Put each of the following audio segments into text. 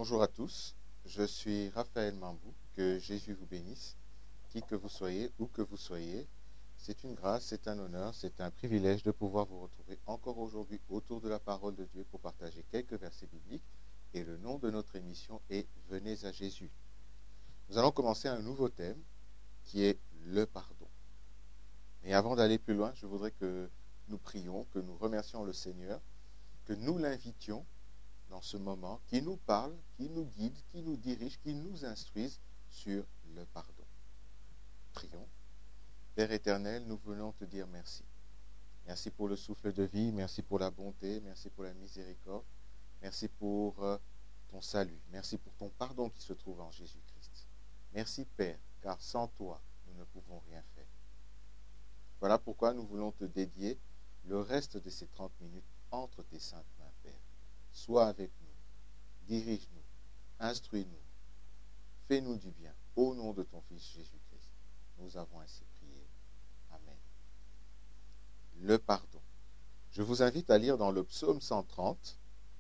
Bonjour à tous, je suis Raphaël Mambou, que Jésus vous bénisse, qui que vous soyez, où que vous soyez. C'est une grâce, c'est un honneur, c'est un privilège de pouvoir vous retrouver encore aujourd'hui autour de la parole de Dieu pour partager quelques versets bibliques. Et le nom de notre émission est « Venez à Jésus ». Nous allons commencer un nouveau thème qui est le pardon. Mais avant d'aller plus loin, je voudrais que nous prions, que nous remercions le Seigneur, que nous l'invitions dans ce moment, qui nous parle, qui nous guide, qui nous dirige, qui nous instruise sur le pardon. Prions. Père éternel, nous venons te dire merci. Merci pour le souffle de vie, merci pour la bonté, merci pour la miséricorde, merci pour ton salut, merci pour ton pardon qui se trouve en Jésus-Christ. Merci Père, car sans toi, nous ne pouvons rien faire. Voilà pourquoi nous voulons te dédier le reste de ces 30 minutes entre tes saintes mains, Père. Sois avec nous, dirige-nous, instruis-nous, fais-nous du bien, au nom de ton Fils Jésus-Christ. Nous avons ainsi prié. Amen. Le pardon. Je vous invite à lire dans le psaume 130,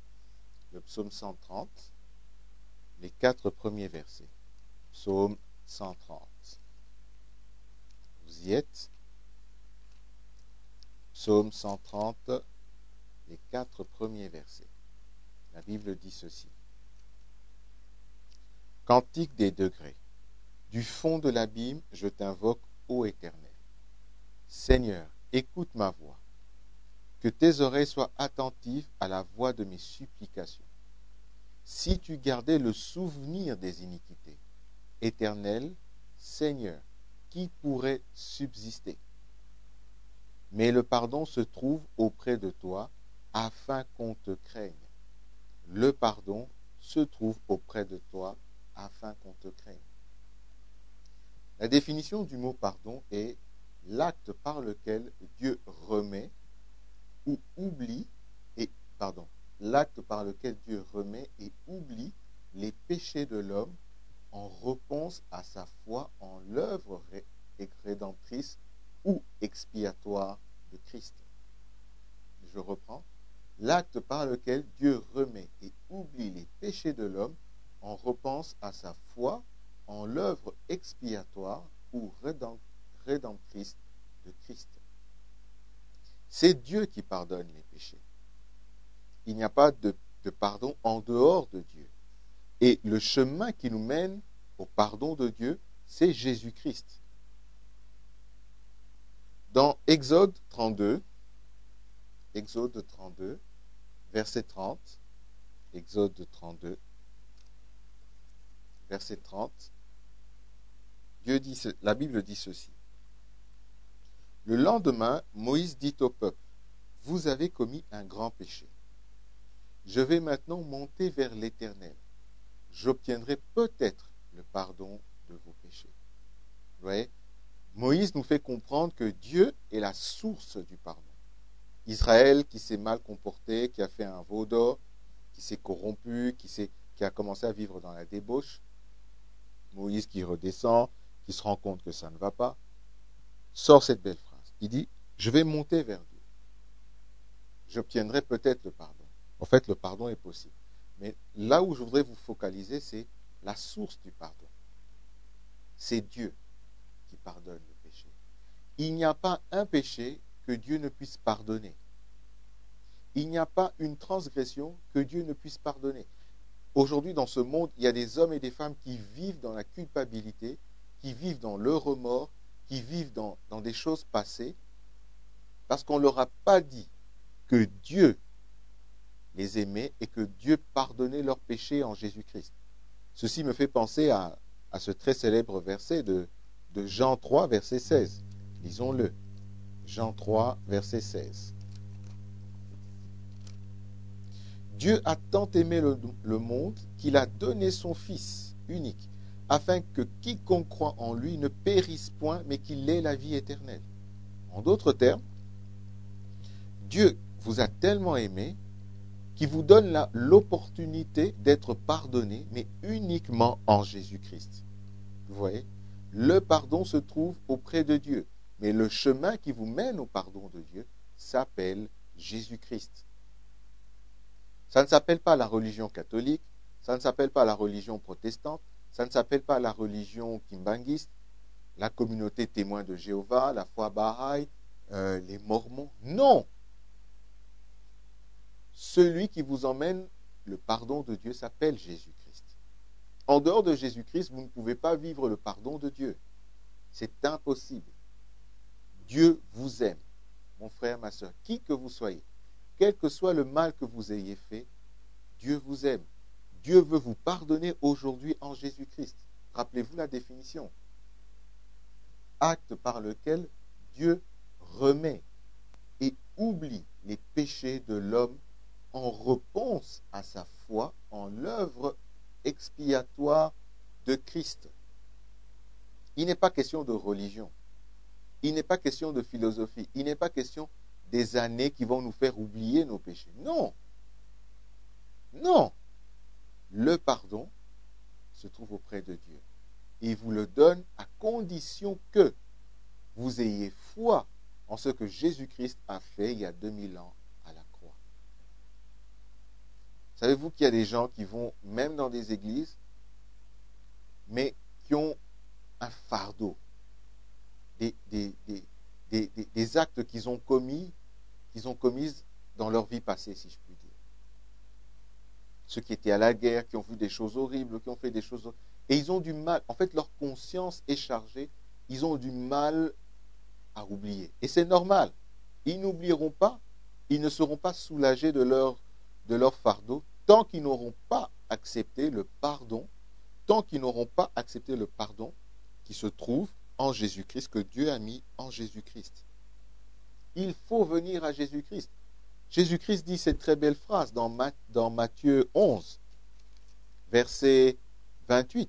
les 4 premiers versets. Psaume 130. Vous y êtes? Psaume 130, les 4 premiers versets. La Bible dit ceci. Cantique des degrés. Du fond de l'abîme, je t'invoque, ô Éternel. Seigneur, écoute ma voix. Que tes oreilles soient attentives à la voix de mes supplications. Si tu gardais le souvenir des iniquités, Éternel, Seigneur, qui pourrait subsister? Mais le pardon se trouve auprès de toi, afin qu'on te craigne. Le pardon se trouve auprès de toi, afin qu'on te craigne. La définition du mot pardon est l'acte par lequel Dieu remet ou oublie, l'acte par lequel Dieu remet et oublie les péchés de l'homme en réponse à sa foi en l'œuvre rédemptrice ou expiatoire de Christ. Je reprends. L'acte par lequel Dieu remet et oublie les péchés de l'homme en repense à sa foi en l'œuvre expiatoire ou rédemptrice de Christ. C'est Dieu qui pardonne les péchés. Il n'y a pas de pardon en dehors de Dieu. Et le chemin qui nous mène au pardon de Dieu, c'est Jésus-Christ. Dans Exode 32, verset 30, Exode 32, verset 30, la Bible dit ceci. Le lendemain, Moïse dit au peuple, « Vous avez commis un grand péché. Je vais maintenant monter vers l'Éternel. J'obtiendrai peut-être le pardon de vos péchés. » Vous voyez, Moïse nous fait comprendre que Dieu est la source du pardon. Israël qui s'est mal comporté, qui a fait un veau d'or, qui s'est corrompu, qui a commencé à vivre dans la débauche. Moïse qui redescend, qui se rend compte que ça ne va pas, sort cette belle phrase. Il dit, je vais monter vers Dieu. J'obtiendrai peut-être le pardon. En fait, le pardon est possible. Mais là où je voudrais vous focaliser, c'est la source du pardon. C'est Dieu qui pardonne le péché. Il n'y a pas un péché que Dieu ne puisse pardonner. Il n'y a pas une transgression que Dieu ne puisse pardonner. Aujourd'hui, dans ce monde, il y a des hommes et des femmes qui vivent dans la culpabilité, qui vivent dans le remords, qui vivent dans des choses passées, parce qu'on ne leur a pas dit que Dieu les aimait et que Dieu pardonnait leurs péchés en Jésus-Christ. Ceci me fait penser à ce très célèbre verset de Jean 3, verset 16. Lisons-le. Jean 3, verset 16. Dieu a tant aimé le monde qu'il a donné son Fils unique, afin que quiconque croit en lui ne périsse point, mais qu'il ait la vie éternelle. En d'autres termes, Dieu vous a tellement aimé qu'il vous donne l'opportunité d'être pardonné, mais uniquement en Jésus-Christ. Vous voyez, le pardon se trouve auprès de Dieu. Mais le chemin qui vous mène au pardon de Dieu s'appelle Jésus-Christ. Ça ne s'appelle pas la religion catholique, Ça ne s'appelle pas la religion protestante, ça ne s'appelle pas la religion kimbanguiste, la communauté témoin de Jéhovah, la foi Baha'i, les Mormons. Non! Celui qui vous emmène le pardon de Dieu s'appelle Jésus-Christ. En dehors de Jésus-Christ, vous ne pouvez pas vivre le pardon de Dieu. C'est impossible. Dieu vous aime, mon frère, ma soeur, qui que vous soyez. Quel que soit le mal que vous ayez fait, Dieu vous aime. Dieu veut vous pardonner aujourd'hui en Jésus-Christ. Rappelez-vous la définition. Acte par lequel Dieu remet et oublie les péchés de l'homme en réponse à sa foi en l'œuvre expiatoire de Christ. Il n'est pas question de religion. Il n'est pas question de philosophie. Il n'est pas question des années qui vont nous faire oublier nos péchés. Non. Non. Le pardon se trouve auprès de Dieu. Et il vous le donne à condition que vous ayez foi en ce que Jésus-Christ a fait il y a 2000 ans à la croix. Savez-vous qu'il y a des gens qui vont même dans des églises, mais qui ont un fardeau, des actes qu'ils ont commis dans leur vie passée, si je puis dire. Ceux qui étaient à la guerre, qui ont vu des choses horribles, qui ont fait des choses horribles. Et ils ont du mal, en fait leur conscience est chargée, ils ont du mal à oublier. Et c'est normal. Ils n'oublieront pas, ils ne seront pas soulagés de leur fardeau tant qu'ils n'auront pas accepté le pardon, qui se trouve en Jésus-Christ, que Dieu a mis en Jésus-Christ. Il faut venir à Jésus-Christ. Jésus-Christ dit cette très belle phrase dans Matthieu 11, verset 28.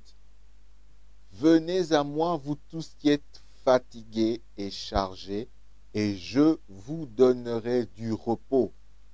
Venez à moi, vous tous qui êtes fatigués et chargés, et je vous donnerai du repos.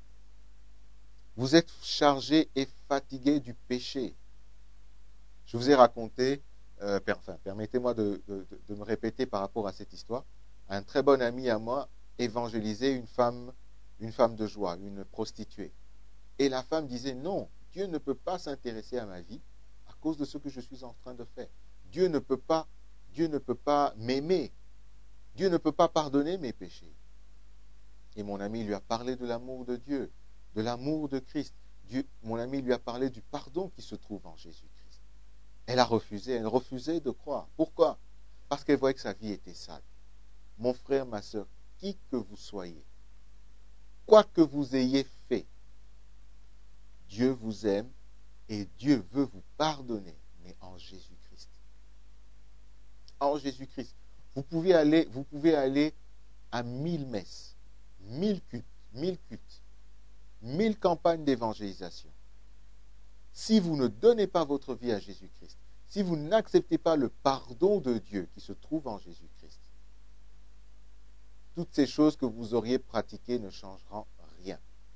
Vous êtes chargés et fatigués du péché. Je vous ai raconté, permettez-moi de me répéter par rapport à cette histoire. Un très bon ami à moi évangélisait une femme de joie, une prostituée. Et la femme disait, non, Dieu ne peut pas s'intéresser à ma vie à cause de ce que je suis en train de faire. Dieu ne peut pas m'aimer. Dieu ne peut pas pardonner mes péchés. Et mon ami lui a parlé de l'amour de Dieu, de l'amour de Christ. Mon ami lui a parlé du pardon qui se trouve en Jésus-Christ. Elle refusait de croire. Pourquoi? Parce qu'elle voyait que sa vie était sale. Mon frère, ma soeur, qui que vous soyez, quoi que vous ayez fait, Dieu vous aime et Dieu veut vous pardonner, mais en Jésus-Christ. En Jésus-Christ. Vous pouvez aller à 1000 messes, 1000 cultes, 1000 campagnes d'évangélisation. Si vous ne donnez pas votre vie à Jésus-Christ, si vous n'acceptez pas le pardon de Dieu qui se trouve en Jésus-Christ, toutes ces choses que vous auriez pratiquées ne changeront rien.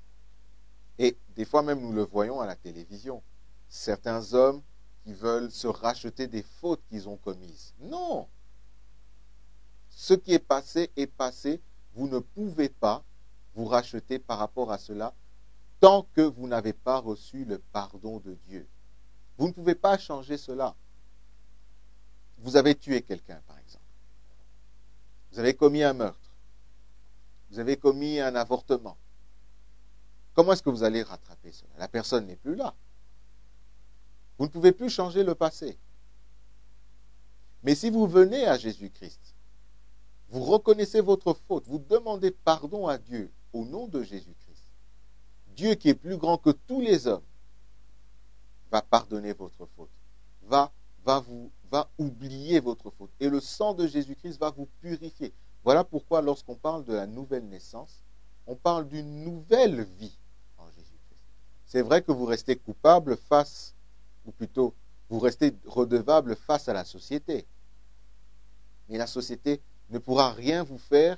Et des fois même nous le voyons à la télévision. Certains hommes qui veulent se racheter des fautes qu'ils ont commises. Non! Ce qui est passé est passé. Vous ne pouvez pas vous racheter par rapport à cela tant que vous n'avez pas reçu le pardon de Dieu. Vous ne pouvez pas changer cela. Vous avez tué quelqu'un, par exemple. Vous avez commis un meurtre. Vous avez commis un avortement. Comment est-ce que vous allez rattraper cela? La personne n'est plus là. Vous ne pouvez plus changer le passé. Mais si vous venez à Jésus-Christ, vous reconnaissez votre faute, vous demandez pardon à Dieu au nom de Jésus-Christ, Dieu qui est plus grand que tous les hommes va pardonner votre faute, va oublier votre faute. Et le sang de Jésus-Christ va vous purifier. Voilà pourquoi lorsqu'on parle de la nouvelle naissance, on parle d'une nouvelle vie en Jésus-Christ. C'est vrai que vous restez coupable ou plutôt, vous restez redevable face à la société. Mais la société ne pourra rien vous faire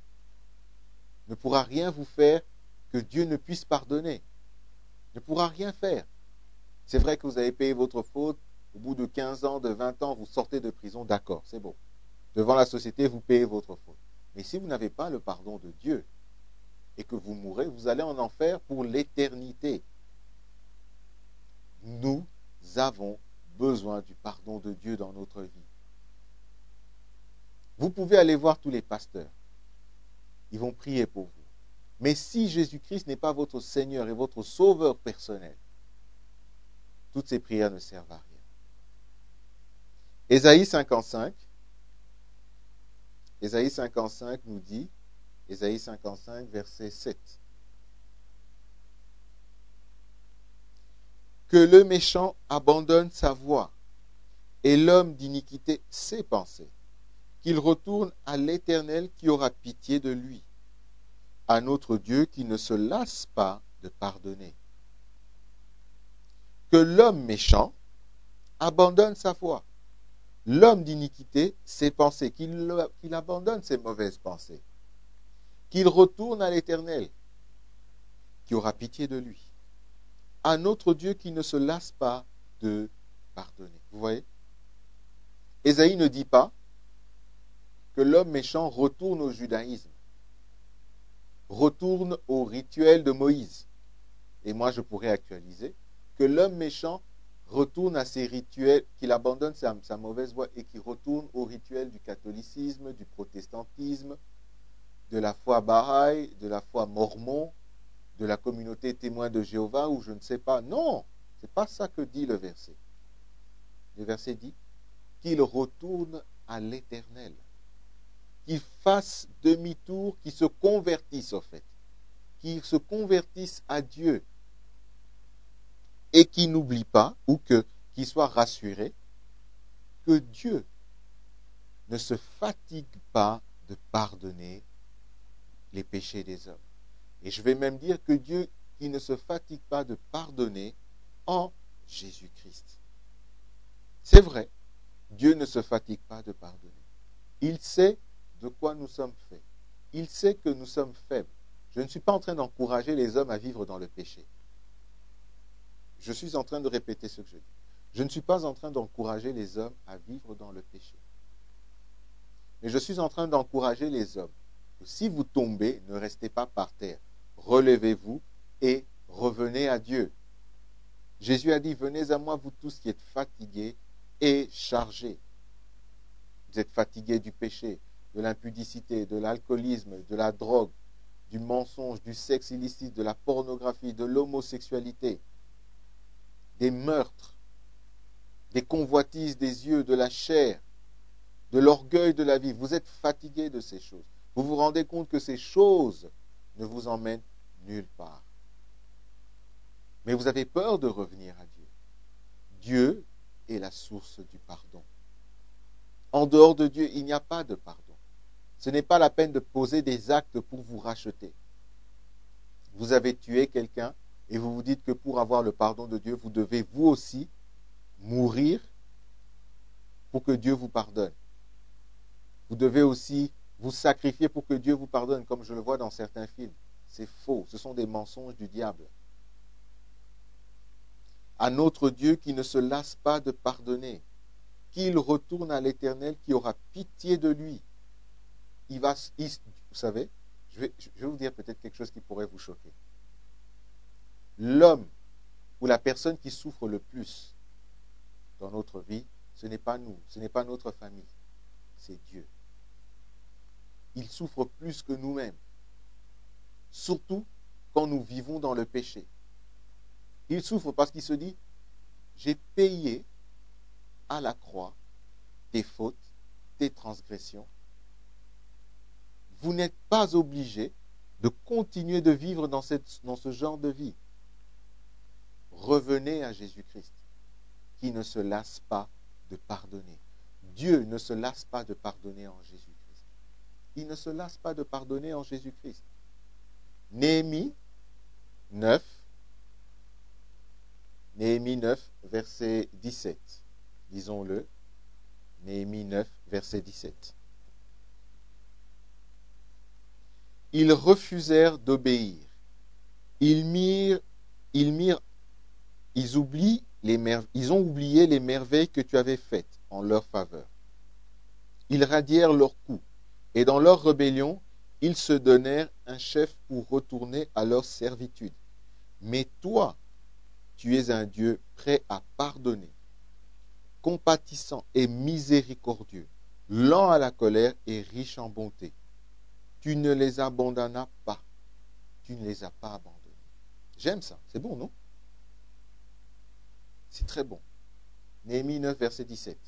que Dieu ne puisse pardonner. Ne pourra rien faire. C'est vrai que vous avez payé votre faute, au bout de 15 ans, de 20 ans, vous sortez de prison, d'accord, c'est bon. Devant la société, vous payez votre faute. Mais si vous n'avez pas le pardon de Dieu et que vous mourrez, vous allez en enfer pour l'éternité. Nous nous avons besoin du pardon de Dieu dans notre vie. Vous pouvez aller voir tous les pasteurs. Ils vont prier pour vous. Mais si Jésus-Christ n'est pas votre Seigneur et votre Sauveur personnel, toutes ces prières ne servent à rien. Ésaïe 55 nous dit, Ésaïe 55, verset 7, que le méchant abandonne sa voie et l'homme d'iniquité ses pensées, qu'il retourne à l'Éternel qui aura pitié de lui, à notre Dieu qui ne se lasse pas de pardonner. Que l'homme méchant abandonne sa voie, l'homme d'iniquité ses pensées, qu'il abandonne ses mauvaises pensées, qu'il retourne à l'Éternel qui aura pitié de lui, à notre Dieu qui ne se lasse pas de pardonner. Vous voyez? Ésaïe ne dit pas que l'homme méchant retourne au judaïsme, retourne au rituel de Moïse. Et moi, je pourrais actualiser que l'homme méchant retourne à ses rituels, qu'il abandonne sa mauvaise voie et qu'il retourne au rituel du catholicisme, du protestantisme, de la foi Bahaï, de la foi mormon, de la communauté témoin de Jéhovah ou je ne sais pas. Non, ce n'est pas ça que dit le verset. Le verset dit qu'il retourne à l'Éternel, qu'il fasse demi-tour, qu'il se convertisse au fait, qu'il se convertisse à Dieu et qu'il n'oublie pas ou qu'il soit rassuré que Dieu ne se fatigue pas de pardonner les péchés des hommes. Et je vais même dire que Dieu qui ne se fatigue pas de pardonner en Jésus-Christ. C'est vrai, Dieu ne se fatigue pas de pardonner. Il sait de quoi nous sommes faits. Il sait que nous sommes faibles. Je ne suis pas en train d'encourager les hommes à vivre dans le péché. Je suis en train de répéter ce que je dis. Je ne suis pas en train d'encourager les hommes à vivre dans le péché. Mais je suis en train d'encourager les hommes. Si vous tombez, ne restez pas par terre. Relevez-vous et revenez à Dieu. Jésus a dit, venez à moi vous tous qui êtes fatigués et chargés. Vous êtes fatigués du péché, de l'impudicité, de l'alcoolisme, de la drogue, du mensonge, du sexe illicite, de la pornographie, de l'homosexualité, des meurtres, des convoitises des yeux, de la chair, de l'orgueil de la vie. Vous êtes fatigués de ces choses. Vous vous rendez compte que ces choses ne vous emmènent nulle part. Mais vous avez peur de revenir à Dieu. Dieu est la source du pardon. En dehors de Dieu, il n'y a pas de pardon. Ce n'est pas la peine de poser des actes pour vous racheter. Vous avez tué quelqu'un et vous vous dites que pour avoir le pardon de Dieu, vous devez vous aussi mourir pour que Dieu vous pardonne. Vous devez aussi vous sacrifier pour que Dieu vous pardonne, comme je le vois dans certains films. C'est faux, ce sont des mensonges du diable. À notre Dieu qui ne se lasse pas de pardonner, qu'il retourne à l'Éternel qui aura pitié de lui. Vous savez, je vais vous dire peut-être quelque chose qui pourrait vous choquer. L'homme ou la personne qui souffre le plus dans notre vie, ce n'est pas nous, ce n'est pas notre famille, c'est Dieu. Il souffre plus que nous-mêmes, surtout quand nous vivons dans le péché. Il souffre parce qu'il se dit, j'ai payé à la croix tes fautes, tes transgressions. Vous n'êtes pas obligé de continuer de vivre dans ce genre de vie. Revenez à Jésus-Christ, qui ne se lasse pas de pardonner. Dieu ne se lasse pas de pardonner en Jésus-Christ. Il ne se lasse pas de pardonner en Jésus-Christ. Néhémie 9, verset 17. Lisons-le. Néhémie 9, verset 17. Ils refusèrent d'obéir. Ils ont oublié les merveilles que tu avais faites en leur faveur. Ils radièrent leur cou, et dans leur rébellion, ils se donnèrent un chef pour retourner à leur servitude. Mais toi, tu es un Dieu prêt à pardonner, compatissant et miséricordieux, lent à la colère et riche en bonté. Tu ne les abandonnas pas. Tu ne les as pas abandonnés. J'aime ça. C'est bon, non? C'est très bon. Néhémie 9, verset 17.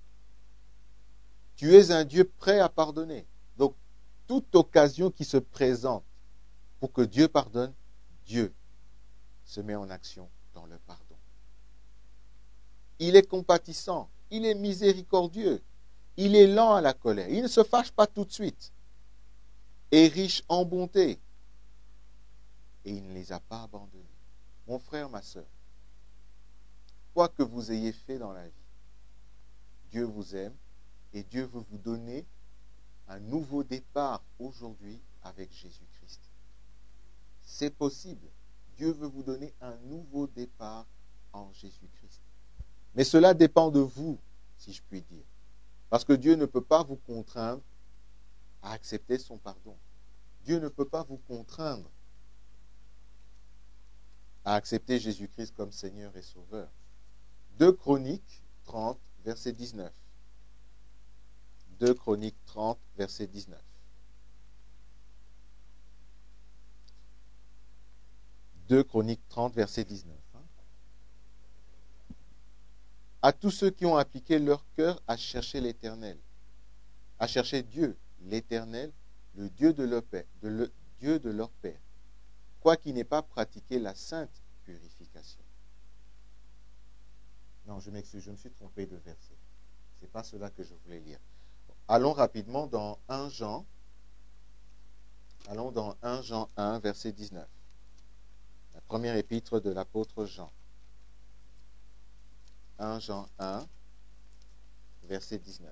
Tu es un Dieu prêt à pardonner. Donc, toute occasion qui se présente pour que Dieu pardonne, Dieu se met en action dans le pardon. Il est compatissant, il est miséricordieux, il est lent à la colère, il ne se fâche pas tout de suite, et riche en bonté, et il ne les a pas abandonnés. Mon frère, ma soeur, quoi que vous ayez fait dans la vie, Dieu vous aime et Dieu veut vous donner un nouveau départ aujourd'hui avec Jésus-Christ. C'est possible. Dieu veut vous donner un nouveau départ en Jésus-Christ. Mais cela dépend de vous, si je puis dire. Parce que Dieu ne peut pas vous contraindre à accepter son pardon. Dieu ne peut pas vous contraindre à accepter Jésus-Christ comme Seigneur et Sauveur. 2 Chroniques 30, verset 19. 2 Chroniques 30, verset 19. 2 Chroniques 30, verset 19. À tous ceux qui ont appliqué leur cœur à chercher l'Éternel, à chercher Dieu, l'Éternel, le Dieu de leur Père, Dieu de leur Père, quoiqu'il n'ait pas pratiqué la sainte purification. Non, je m'excuse, je me suis trompé de verset. Ce n'est pas cela que je voulais lire. Allons rapidement dans 1 Jean. Allons dans 1 Jean 1, verset 19. La première épître de l'apôtre Jean. 1 Jean 1, verset 19.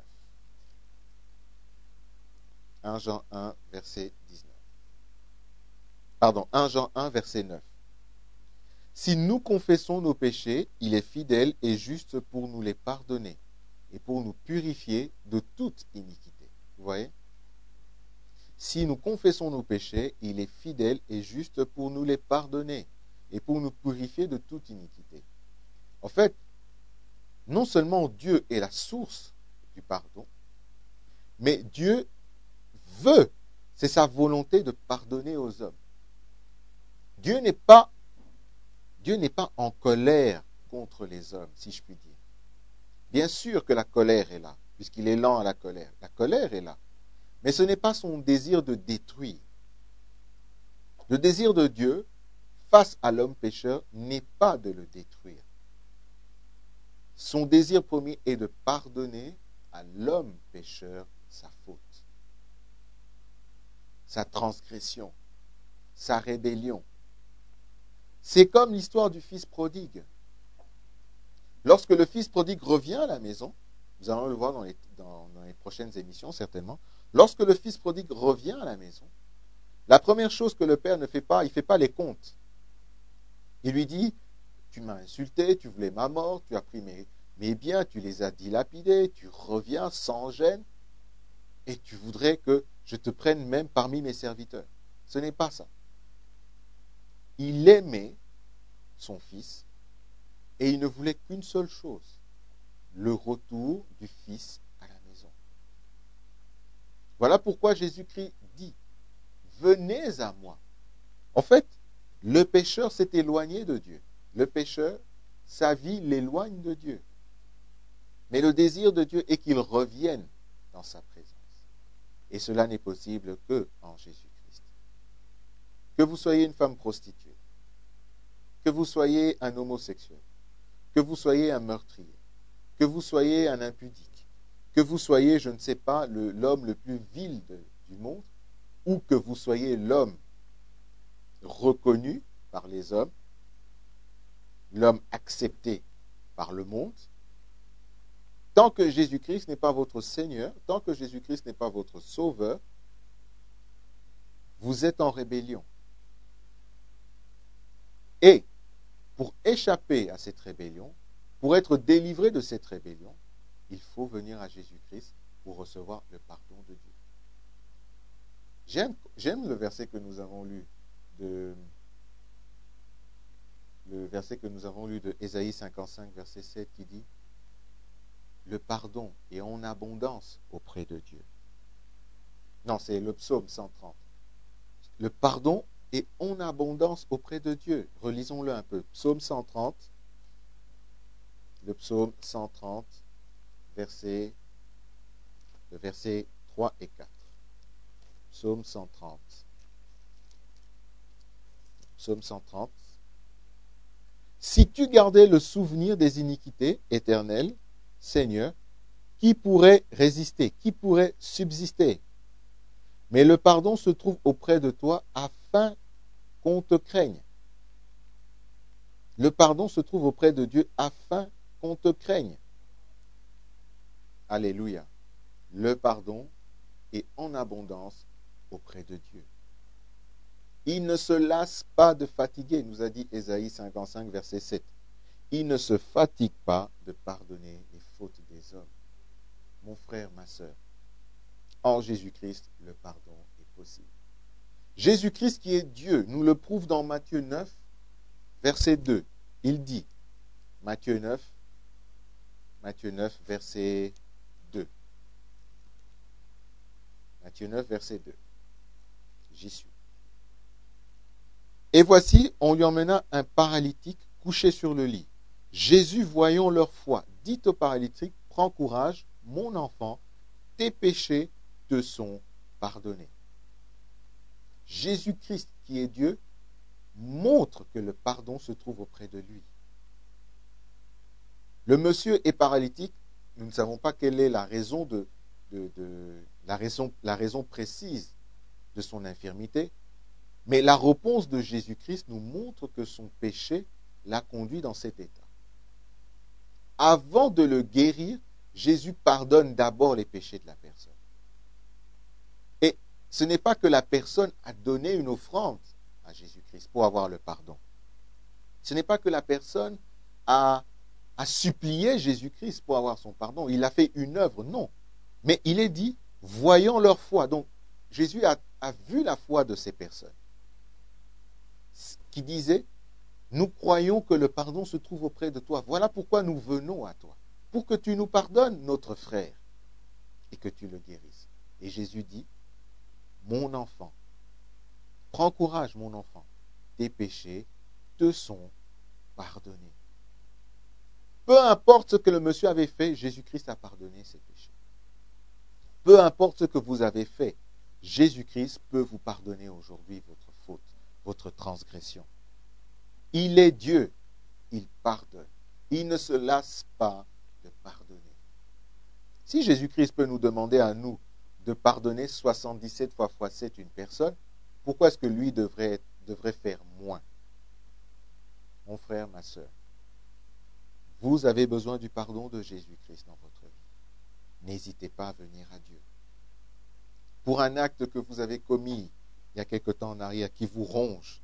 1 Jean 1, verset 19. Pardon, 1 Jean 1, verset 9. Si nous confessons nos péchés, il est fidèle et juste pour nous les pardonner et pour nous purifier de toute iniquité. Vous voyez? Si nous confessons nos péchés, il est fidèle et juste pour nous les pardonner et pour nous purifier de toute iniquité. En fait, non seulement Dieu est la source du pardon, mais Dieu veut, c'est sa volonté de pardonner aux hommes. Dieu n'est pas en colère contre les hommes, si je puis dire. Bien sûr que la colère est là, puisqu'il est lent à la colère. La colère est là. Mais ce n'est pas son désir de détruire. Le désir de Dieu, face à l'homme pécheur, n'est pas de le détruire. Son désir premier est de pardonner à l'homme pécheur sa faute, sa transgression, sa rébellion. C'est comme l'histoire du fils prodigue. Lorsque le fils prodigue revient à la maison, nous allons le voir dans les prochaines émissions certainement, lorsque le fils prodigue revient à la maison, la première chose que le père ne fait pas, il ne fait pas les comptes. Il lui dit, tu m'as insulté, tu voulais ma mort, tu as pris mes biens, tu les as dilapidés, tu reviens sans gêne, et tu voudrais que je te prenne même parmi mes serviteurs. Ce n'est pas ça. Il aimait son fils, et il ne voulait qu'une seule chose, le retour du fils à la maison. Voilà pourquoi Jésus-Christ dit, venez à moi. En fait, le pécheur s'est éloigné de Dieu. Le pécheur, sa vie l'éloigne de Dieu. Mais le désir de Dieu est qu'il revienne dans sa présence. Et cela n'est possible que en Jésus-Christ. Que vous soyez une femme prostituée, que vous soyez un homosexuel, que vous soyez un meurtrier, que vous soyez un impudique, que vous soyez, je ne sais pas, l'homme le plus vil du monde, ou que vous soyez l'homme reconnu par les hommes, l'homme accepté par le monde, tant que Jésus-Christ n'est pas votre Seigneur, tant que Jésus-Christ n'est pas votre Sauveur, vous êtes en rébellion. Et pour échapper à cette rébellion, pour être délivré de cette rébellion, il faut venir à Jésus-Christ pour recevoir le pardon de Dieu. J'aime le verset que nous avons lu de le verset que nous avons lu de Ésaïe 55, verset 7, qui dit « Le pardon est en abondance auprès de Dieu. » Non, c'est le psaume 130. Le pardon est en abondance auprès de Dieu. Relisons-le un peu. Psaume 130, le psaume 130, le verset 3 et 4. Psaume 130. Psaume 130. Si tu gardais le souvenir des iniquités éternelles, Seigneur, qui pourrait résister, qui pourrait subsister? Mais le pardon se trouve auprès de toi afin qu'on te craigne. Le pardon se trouve auprès de Dieu afin qu'on te craigne. Alléluia. Le pardon est en abondance auprès de Dieu. Il ne se lasse pas de fatiguer, nous a dit Ésaïe 55, verset 7. Il ne se fatigue pas de pardonner les fautes des hommes. Mon frère, ma sœur, en Jésus-Christ, le pardon est possible. Jésus-Christ qui est Dieu, nous le prouve dans Matthieu 9, verset 2. Il dit, Matthieu 9, verset 2. Matthieu 9, verset 2. J'y suis. Et voici, on lui emmena un paralytique couché sur le lit. Jésus, voyant leur foi, dit au paralytique, prends courage, mon enfant, tes péchés te sont pardonnés. Jésus-Christ, qui est Dieu, montre que le pardon se trouve auprès de lui. Le monsieur est paralytique, nous ne savons pas quelle est la raison la raison précise de son infirmité, mais la réponse de Jésus-Christ nous montre que son péché l'a conduit dans cet état. Avant de le guérir, Jésus pardonne d'abord les péchés de la personne. Et ce n'est pas que la personne a donné une offrande à Jésus-Christ pour avoir le pardon. Ce n'est pas que la personne a supplié Jésus-Christ pour avoir son pardon. Il a fait une œuvre, non. Mais il est dit, voyant leur foi. Donc, Jésus a vu la foi de ces personnes qui disaient, nous croyons que le pardon se trouve auprès de toi. Voilà pourquoi nous venons à toi. Pour que tu nous pardonnes, notre frère, et que tu le guérisses. Et Jésus dit, mon enfant, prends courage, mon enfant, tes péchés te sont pardonnés. Peu importe ce que le monsieur avait fait, Jésus-Christ a pardonné ses péchés. Peu importe ce que vous avez fait, Jésus-Christ peut vous pardonner aujourd'hui votre faute, votre transgression. Il est Dieu, il pardonne. Il ne se lasse pas de pardonner. Si Jésus-Christ peut nous demander à nous de pardonner 77 fois x 7 une personne, pourquoi est-ce que lui devrait faire moins? Mon frère, ma sœur, vous avez besoin du pardon de Jésus-Christ dans votre vie. N'hésitez pas à venir à Dieu. Pour un acte que vous avez commis il y a quelque temps en arrière, qui vous ronge,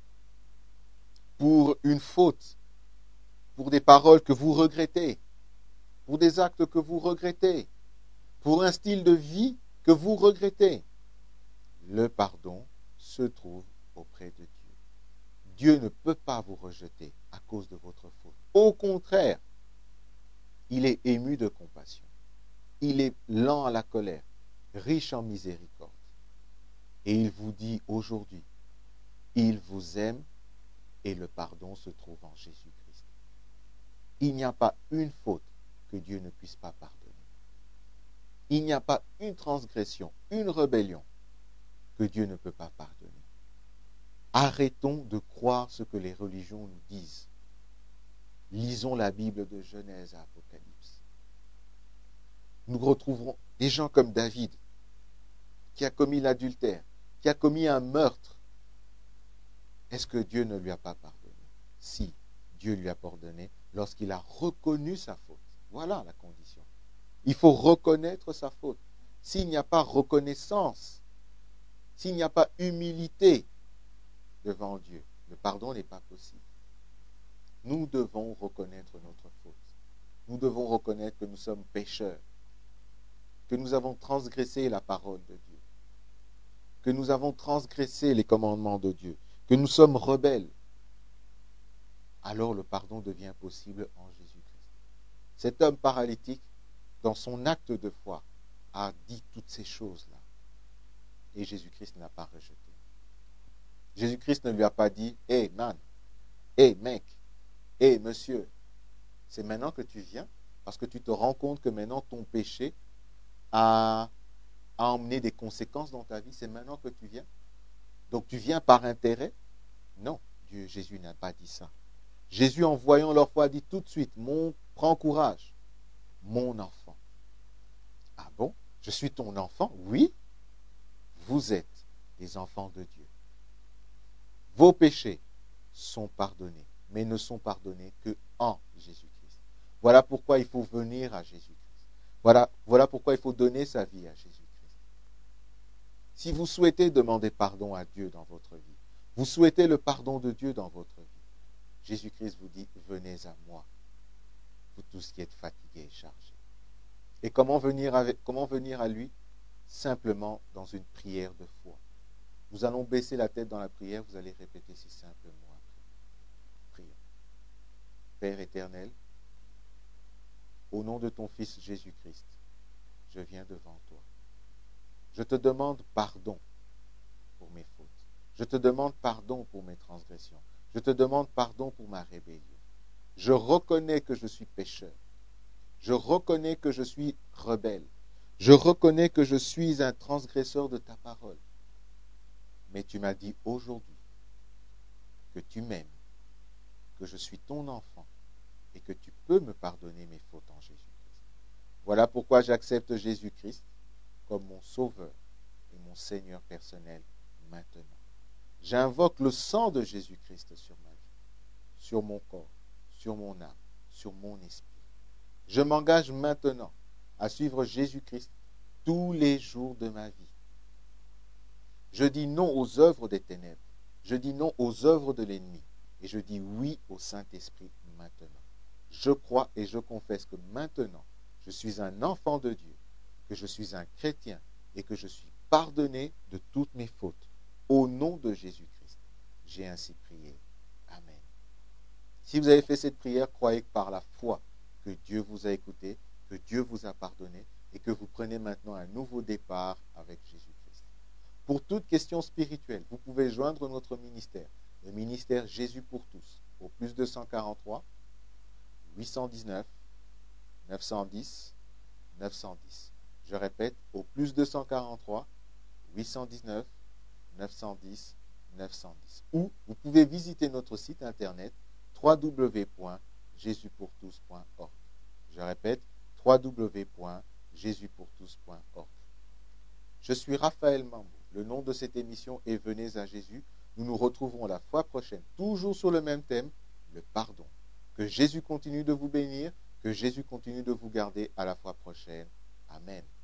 pour une faute, pour des paroles que vous regrettez, pour des actes que vous regrettez, pour un style de vie que vous regrettez, le pardon se trouve auprès de Dieu. Dieu ne peut pas vous rejeter à cause de votre faute. Au contraire, il est ému de compassion. Il est lent à la colère, riche en miséricorde. Et il vous dit aujourd'hui, il vous aime et le pardon se trouve en Jésus-Christ. Il n'y a pas une faute que Dieu ne puisse pas pardonner. Il n'y a pas une transgression, une rébellion que Dieu ne peut pas pardonner. Arrêtons de croire ce que les religions nous disent. Lisons la Bible de Genèse à Apocalypse. Nous retrouverons des gens comme David, qui a commis l'adultère, qui a commis un meurtre. Est-ce que Dieu ne lui a pas pardonné? Si, Dieu lui a pardonné lorsqu'il a reconnu sa faute. Voilà la condition. Il faut reconnaître sa faute. S'il n'y a pas reconnaissance, s'il n'y a pas humilité devant Dieu, le pardon n'est pas possible. Nous devons reconnaître notre faute. Nous devons reconnaître que nous sommes pécheurs, que nous avons transgressé la parole de Dieu, que nous avons transgressé les commandements de Dieu, que nous sommes rebelles. alors le pardon devient possible en Jésus-Christ. Cet homme paralytique, dans son acte de foi, a dit toutes ces choses-là. Et Jésus-Christ ne l'a pas rejeté. Jésus-Christ ne lui a pas dit « Hey man, hey mec, hey monsieur, c'est maintenant que tu viens parce que tu te rends compte que maintenant ton péché a emmené des conséquences dans ta vie, c'est maintenant que tu viens. Donc tu viens par intérêt ?» Non, Jésus n'a pas dit ça. Jésus, en voyant leur foi, dit tout de suite « Prends courage, mon enfant. » Ah bon? Je suis ton enfant? Oui, vous êtes des enfants de Dieu. Vos péchés sont pardonnés, mais ne sont pardonnés que en Jésus-Christ. Voilà pourquoi il faut venir à Jésus-Christ. Voilà pourquoi il faut donner sa vie à Jésus-Christ. Si vous souhaitez demander pardon à Dieu dans votre vie, vous souhaitez le pardon de Dieu dans votre vie, Jésus-Christ vous dit, venez à moi, vous tous qui êtes fatigués et chargés. Et comment venir à lui? Simplement dans une prière de foi. Nous allons baisser la tête dans la prière, vous allez répéter ces simples mots après. Prions. Père éternel, au nom de ton Fils Jésus-Christ, je viens devant toi. Je te demande pardon pour mes fautes. Je te demande pardon pour mes transgressions. Je te demande pardon pour ma rébellion. Je reconnais que je suis pécheur. Je reconnais que je suis rebelle. Je reconnais que je suis un transgresseur de ta parole. Mais tu m'as dit aujourd'hui que tu m'aimes, que je suis ton enfant et que tu peux me pardonner mes fautes en Jésus-Christ. Voilà pourquoi j'accepte Jésus-Christ comme mon sauveur et mon Seigneur personnel maintenant. J'invoque le sang de Jésus-Christ sur ma vie, sur mon corps, sur mon âme, sur mon esprit. Je m'engage maintenant à suivre Jésus-Christ tous les jours de ma vie. Je dis non aux œuvres des ténèbres. Je dis non aux œuvres de l'ennemi. Et je dis oui au Saint-Esprit maintenant. Je crois et je confesse que maintenant, je suis un enfant de Dieu, que je suis un chrétien et que je suis pardonné de toutes mes fautes. Au nom de Jésus-Christ, j'ai ainsi prié. Amen. Si vous avez fait cette prière, croyez par la foi que Dieu vous a écouté, que Dieu vous a pardonné et que vous prenez maintenant un nouveau départ avec Jésus-Christ. Pour toute question spirituelle, vous pouvez joindre notre ministère, le ministère Jésus pour tous, au plus 243 819 910 910. Je répète, au plus 243 819 910 910. Ou vous pouvez visiter notre site internet www.jesuspourtous.org. Je répète, www.jesuspourtous.org. Je suis Raphaël Mambo. Le nom de cette émission est Venez à Jésus. Nous nous retrouverons la fois prochaine, toujours sur le même thème, le pardon. Que Jésus continue de vous bénir, que Jésus continue de vous garder à la fois prochaine. Amen.